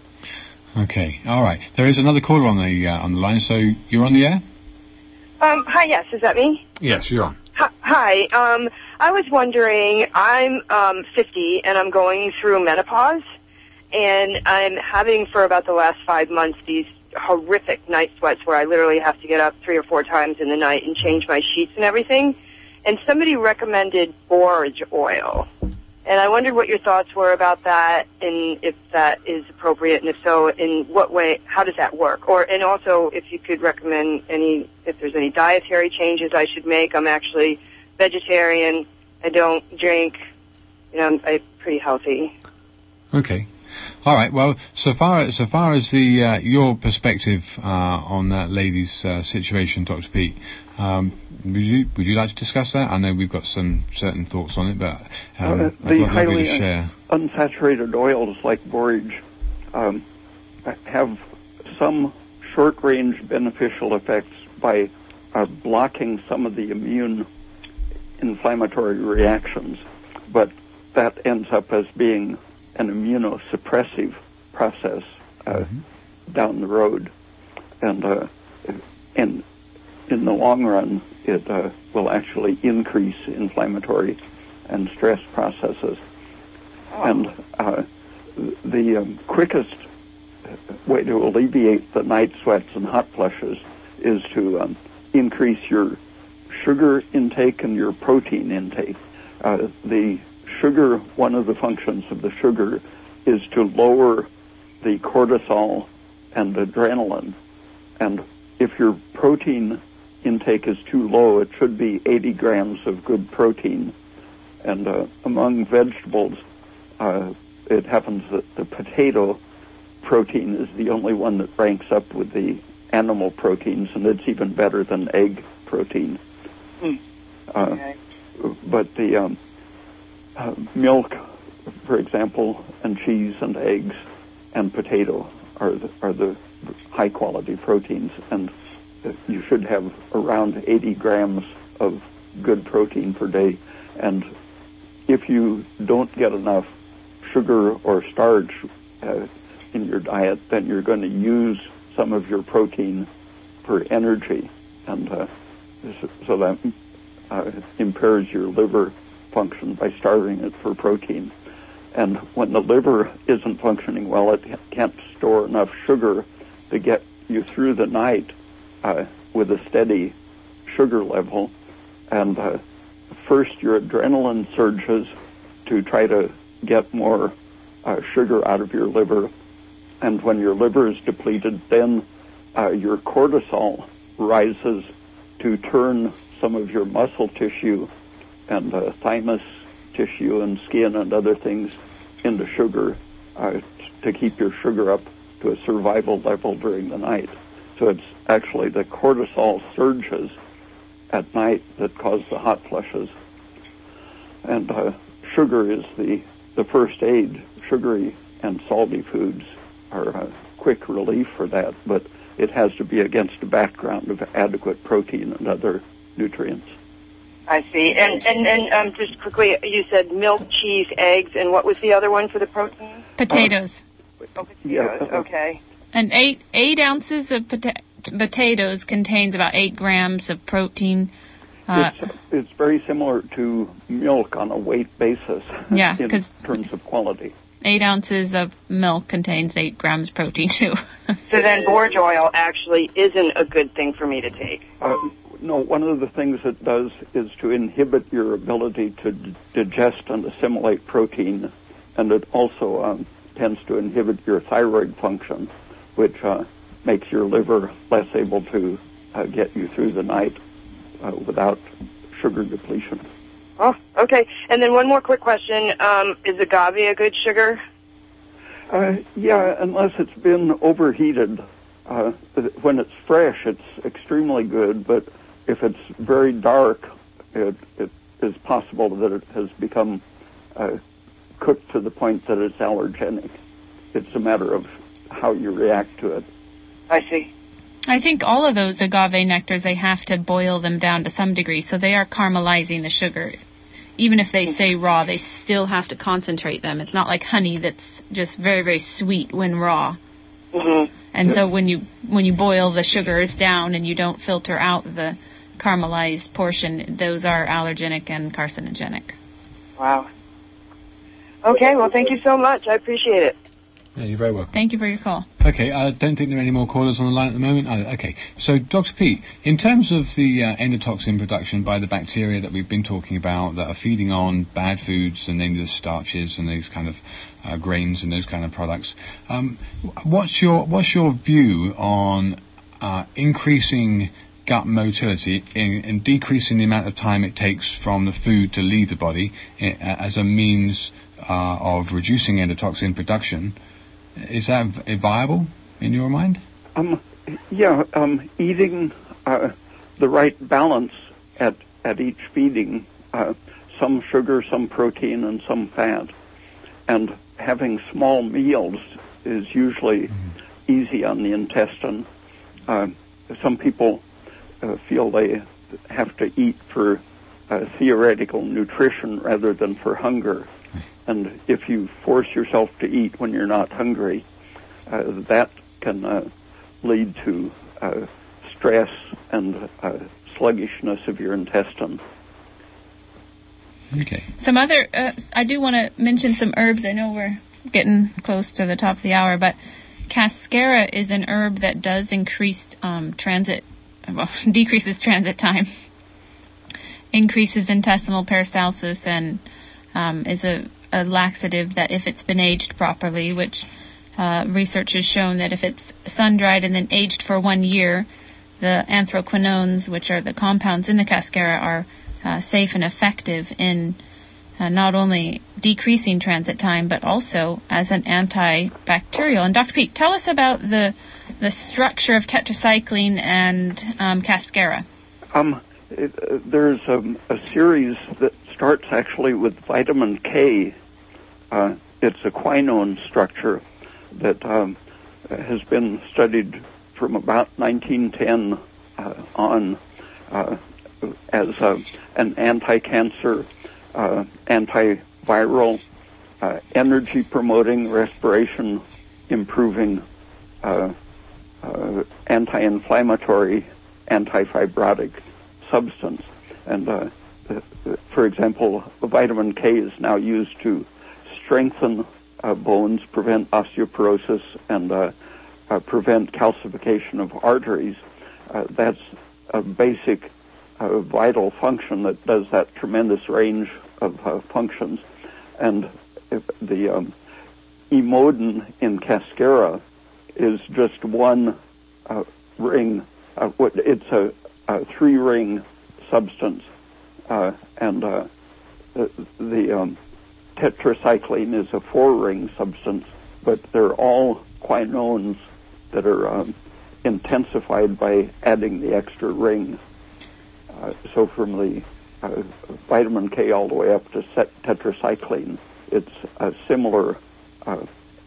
Speaker 3: Okay, all right. There is another caller on the uh, on the line, so you're on the air?
Speaker 7: Um, hi, yes, is that me?
Speaker 3: Yes, you're on.
Speaker 7: Hi, um, I was wondering, I'm um, fifty and I'm going through menopause, and I'm having for about the last five months these horrific night sweats where I literally have to get up three or four times in the night and change my sheets and everything. And somebody recommended borage oil. And I wondered what your thoughts were about that, and if that is appropriate, and if so, in what way, how does that work? Or, and also, if you could recommend any, if there's any dietary changes I should make. I'm actually vegetarian. I don't drink. You know, I'm, I'm pretty healthy.
Speaker 3: Okay. All right. Well, so far so far as the uh, your perspective uh, on that lady's uh, situation, Doctor Pete, um, would you would you like to discuss that? I know we've got some certain thoughts on it, but um,
Speaker 5: uh,
Speaker 3: I'd
Speaker 5: the
Speaker 3: like
Speaker 5: highly
Speaker 3: you to share.
Speaker 5: unsaturated oils like borage um, have some short-range beneficial effects by uh, blocking some of the immune inflammatory reactions, but that ends up as being an immunosuppressive process uh, mm-hmm. down the road, and uh, and in the long run, it uh, will actually increase inflammatory and stress processes. Oh. And uh, the um, quickest way to alleviate the night sweats and hot flushes is to um, increase your sugar intake and your protein intake. Uh, the Sugar, one of the functions of the sugar is to lower the cortisol and adrenaline. And if your protein intake is too low, it should be eighty grams of good protein. And uh, among vegetables, uh, it happens that the potato protein is the only one that ranks up with the animal proteins, and it's even better than egg protein. Mm. Uh, okay. But the... Um, Uh, milk, for example, and cheese and eggs and potato are the, are the high-quality proteins, and you should have around eighty grams of good protein per day. And if you don't get enough sugar or starch uh, in your diet, then you're going to use some of your protein for energy, and uh, so that uh, impairs your liver function by starving it for protein. And when the liver isn't functioning well, it can't store enough sugar to get you through the night uh, with a steady sugar level. And uh, first your adrenaline surges to try to get more uh, sugar out of your liver. And when your liver is depleted, then uh, your cortisol rises to turn some of your muscle tissue and uh, thymus tissue and skin and other things into sugar uh, t- to keep your sugar up to a survival level during the night. So it's actually the cortisol surges at night that cause the hot flushes. And uh, sugar is the, the first aid. Sugary and salty foods are a quick relief for that, but it has to be against a background of adequate protein and other nutrients.
Speaker 7: I see. And and, and um, just quickly, you said milk, cheese, eggs, and what was the other one for the protein?
Speaker 4: Potatoes.
Speaker 7: Uh, oh, potatoes. Okay.
Speaker 4: And eight eight ounces of pota- potatoes contains about eight grams of protein. Uh,
Speaker 5: it's, it's very similar to milk on a weight basis.
Speaker 4: Yeah,
Speaker 5: in terms of quality.
Speaker 4: Eight ounces of milk contains eight grams protein, too.
Speaker 7: So then borage oil actually isn't a good thing for me to take?
Speaker 5: Uh, no, one of the things it does is to inhibit your ability to d- digest and assimilate protein, and it also um, tends to inhibit your thyroid function, which uh, makes your liver less able to uh, get you through the night uh, without sugar depletion.
Speaker 7: Oh, okay. And then one more quick question. Um, is agave a good sugar?
Speaker 5: Uh, yeah, unless it's been overheated. Uh, when it's fresh, it's extremely good, but if it's very dark, it, it is possible that it has become uh, cooked to the point that it's allergenic. It's a matter of how you react to it.
Speaker 7: I see.
Speaker 4: I think all of those agave nectars, they have to boil them down to some degree, so they are caramelizing the sugar. Even if they say raw, they still have to concentrate them. It's not like honey that's just very, very sweet when raw.
Speaker 7: Mm-hmm.
Speaker 4: And so when you when you boil the sugars down and you don't filter out the caramelized portion, those are allergenic and carcinogenic.
Speaker 7: Wow. Okay, well, thank you so much. I appreciate it.
Speaker 3: Yeah, you're very welcome.
Speaker 4: Thank you for your call.
Speaker 3: Okay, I don't think there are any more callers on the line at the moment. Oh, okay, so Doctor Pete, in terms of the uh, endotoxin production by the bacteria that we've been talking about that are feeding on bad foods and then the starches and those kind of uh, grains and those kind of products, um, what's your what's your view on uh, increasing gut motility and, and decreasing the amount of time it takes from the food to leave the body uh, as a means uh, of reducing endotoxin production? Is that v- viable in your mind?
Speaker 5: Um, yeah, um, eating uh, the right balance at, at each feeding, uh, some sugar, some protein, and some fat, and having small meals is usually mm-hmm. easy on the intestine. Uh, some people uh, feel they have to eat for uh, theoretical nutrition rather than for hunger. And if you force yourself to eat when you're not hungry, uh, that can uh, lead to uh, stress and uh, sluggishness of your intestine.
Speaker 3: Okay.
Speaker 4: Some other, uh, I do want to mention some herbs. I know we're getting close to the top of the hour, but cascara is an herb that does increase um, transit, well, decreases transit time, increases intestinal peristalsis, and um, is a a laxative that if it's been aged properly, which uh, research has shown that if it's sun-dried and then aged for one year, the anthraquinones, which are the compounds in the cascara, are uh, safe and effective in uh, not only decreasing transit time, but also as an antibacterial. And Doctor Pete, tell us about the the structure of tetracycline and um, cascara.
Speaker 5: Um, it, uh, there's um, a series that starts actually with vitamin K. Uh, it's a quinone structure that um, has been studied from about nineteen ten uh, on uh, as uh, an anti-cancer, uh, antiviral, uh, energy-promoting, respiration-improving, uh, uh, anti-inflammatory, anti-fibrotic substance. And uh, for example, vitamin K is now used to strengthen uh, bones, prevent osteoporosis, and uh, uh, prevent calcification of arteries. Uh, that's a basic uh, vital function that does that tremendous range of uh, functions. And if the um, emodin in cascara is just one uh, ring. Uh, it's a, a three-ring substance. Uh, and uh, the, the um, tetracycline is a four-ring substance, but they're all quinones that are um, intensified by adding the extra ring. Uh, so from the uh, vitamin K all the way up to set tetracycline, it's a similar uh,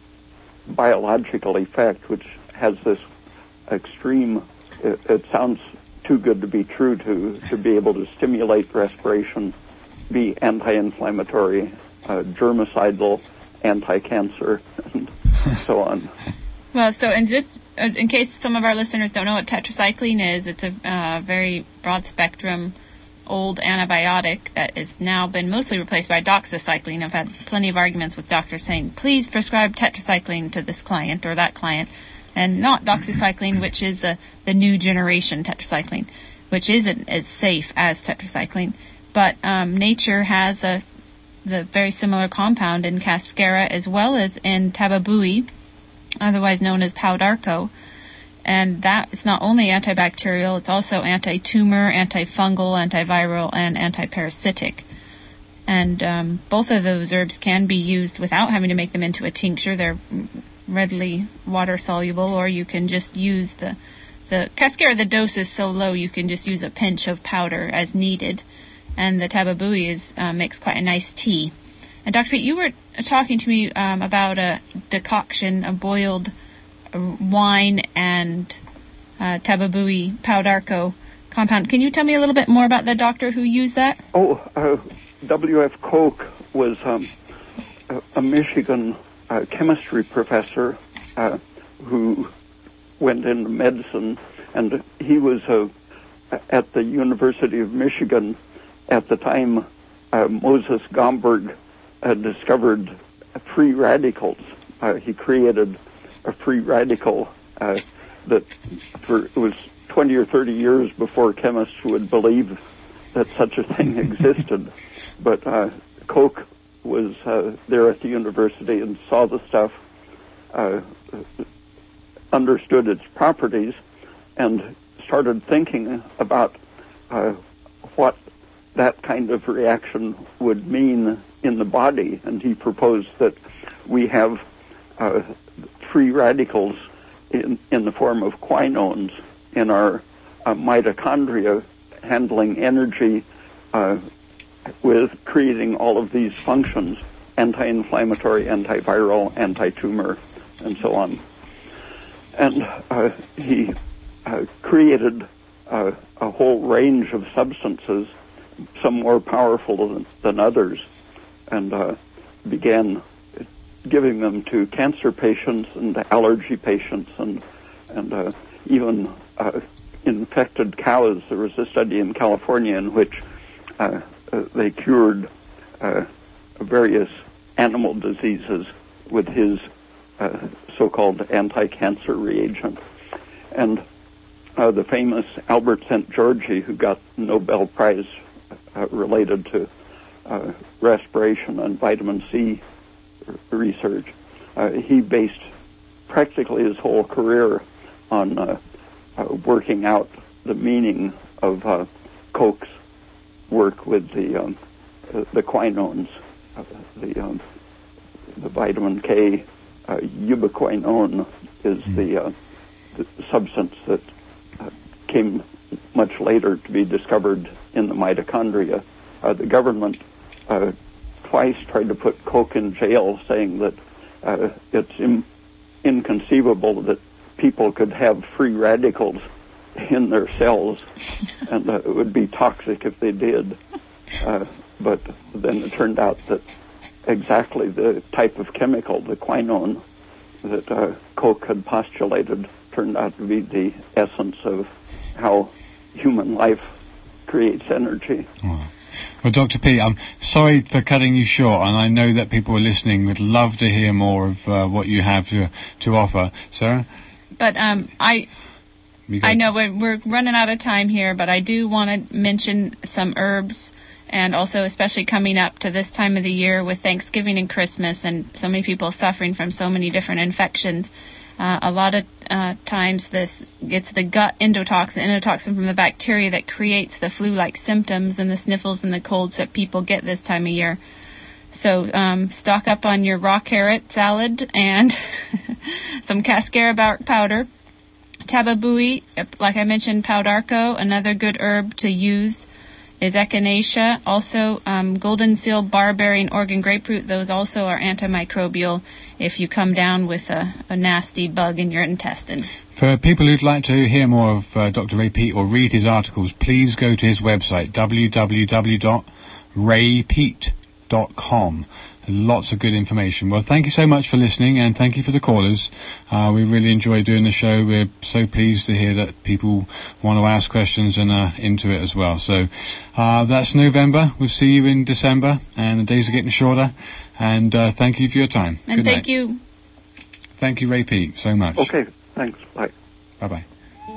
Speaker 5: biological effect, which has this extreme, it, it sounds too good to be true to, to be able to stimulate respiration, be anti-inflammatory, uh, germicidal, anti-cancer, and so on.
Speaker 4: Well, so and just uh, in case some of our listeners don't know what tetracycline is, it's a uh, very broad spectrum old antibiotic that has now been mostly replaced by doxycycline. I've had plenty of arguments with doctors saying, please prescribe tetracycline to this client or that client, and not doxycycline, which is a, the new generation tetracycline, which isn't as safe as tetracycline. But um, nature has a the very similar compound in Cascara as well as in Tababui, otherwise known as Paudarco. And that is not only antibacterial, it's also anti-tumor, antifungal, antiviral, and antiparasitic. And um, both of those herbs can be used without having to make them into a tincture. They're readily water-soluble, or you can just use the... The Cascara, the dose is so low, you can just use a pinch of powder as needed. And the Tababui is, uh, makes quite a nice tea. And Doctor Pete, you were talking to me um, about a decoction, a boiled wine and uh, Tababui Paudarco compound. Can you tell me a little bit more about the doctor who used that?
Speaker 5: Oh, uh, W F Koch was um, a, a Michigan uh, chemistry professor uh, who went into medicine, and he was uh, at the University of Michigan at the time. uh, Moses Gomberg uh, discovered free radicals. Uh, he created a free radical uh, that for, it was twenty or thirty years before chemists would believe that such a thing existed. But uh, Koch was uh, there at the university and saw the stuff, uh, understood its properties, and started thinking about uh, what that kind of reaction would mean in the body. And he proposed that we have uh, free radicals in, in the form of quinones in our uh, mitochondria, handling energy uh, with creating all of these functions: anti-inflammatory, antiviral, anti-tumor, and so on. And uh, he uh, created uh, a whole range of substances, some more powerful than, than others, and uh, began giving them to cancer patients and allergy patients and and uh, even uh, infected cows. There was a study in California in which uh, uh, they cured uh, various animal diseases with his uh, so-called anti-cancer reagent. And uh, the famous Albert Saint Georgi, who got the Nobel Prize uh, related to uh, respiration and vitamin C research, uh, he based practically his whole career on uh, uh, working out the meaning of uh, Koch's work with the um, uh, the quinones, uh, the um, the vitamin K. Uh, ubiquinone is mm. the, uh, the substance that uh, came much later to be discovered in the mitochondria. Uh, the government uh, twice tried to put Koch in jail, saying that uh, it's in, inconceivable that people could have free radicals in their cells, and uh, it would be toxic if they did. Uh, but then it turned out that exactly the type of chemical, the quinone, that uh, Koch had postulated turned out to be the essence of how human life creates energy.
Speaker 3: Oh. Well, Doctor Pete, I'm sorry for cutting you short, and I know that people listening would love to hear more of uh, what you have to to offer. Sarah?
Speaker 4: But um, I... I know we're, we're running out of time here, but I do want to mention some herbs, and also especially coming up to this time of the year with Thanksgiving and Christmas and so many people suffering from so many different infections. Uh, a lot of uh, times this it's the gut endotoxin, endotoxin from the bacteria that creates the flu-like symptoms and the sniffles and the colds that people get this time of year. So um, stock up on your raw carrot salad and some cascara bark powder. Tababui, like I mentioned, Paudarco, another good herb to use is echinacea. Also, um, golden seal, barberry, and Oregon grapefruit. Those also are antimicrobial if you come down with a, a nasty bug in your intestine.
Speaker 3: For people who'd like to hear more of uh, Doctor Ray Peat or read his articles, please go to his website, w w w dot ray peat dot com. lots of good information. Well, thank you so much for listening, and thank you for the callers. Uh, we really enjoy doing the show. We're so pleased to hear that people want to ask questions and are into it as well. So uh, that's November. We'll see you in December, and the days are getting shorter. And uh, thank you for your time.
Speaker 4: And
Speaker 3: Good
Speaker 4: thank
Speaker 3: night.
Speaker 4: you.
Speaker 3: Thank you, Ray Pete, so much.
Speaker 5: Okay, thanks. Bye.
Speaker 3: Bye-bye.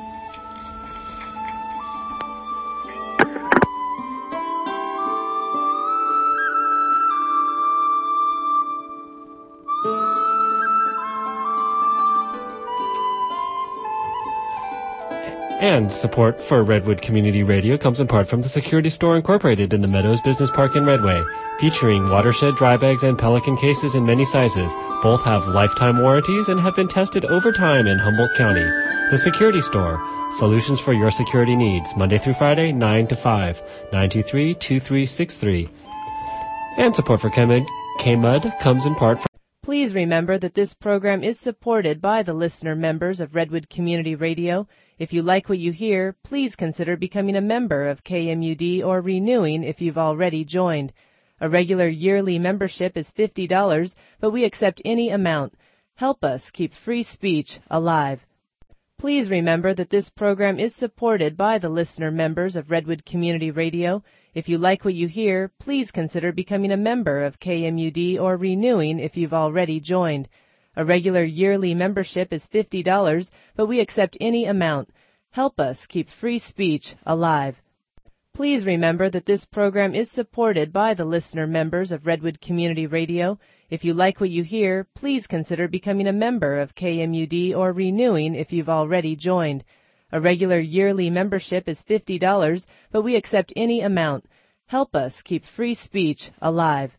Speaker 2: And support for Redwood Community Radio comes in part from the Security Store Incorporated in the Meadows Business Park in Redway, featuring watershed dry bags and Pelican cases in many sizes. Both have lifetime warranties and have been tested over time in Humboldt County. The Security Store, solutions for your security needs, Monday through Friday, nine to five, nine two three, two three six three. And support for K M U D comes in part from...
Speaker 8: Please remember that this program is supported by the listener members of Redwood Community Radio. If you like what you hear, please consider becoming a member of K M U D or renewing if you've already joined. A regular yearly membership is fifty dollars, but we accept any amount. Help us keep free speech alive. Please remember that this program is supported by the listener members of Redwood Community Radio. If you like what you hear, please consider becoming a member of K M U D or renewing if you've already joined. A regular yearly membership is fifty dollars, but we accept any amount. Help us keep free speech alive. Please remember that this program is supported by the listener members of Redwood Community Radio. If you like what you hear, please consider becoming a member of K M U D or renewing if you've already joined. A regular yearly membership is fifty dollars, but we accept any amount. Help us keep free speech alive.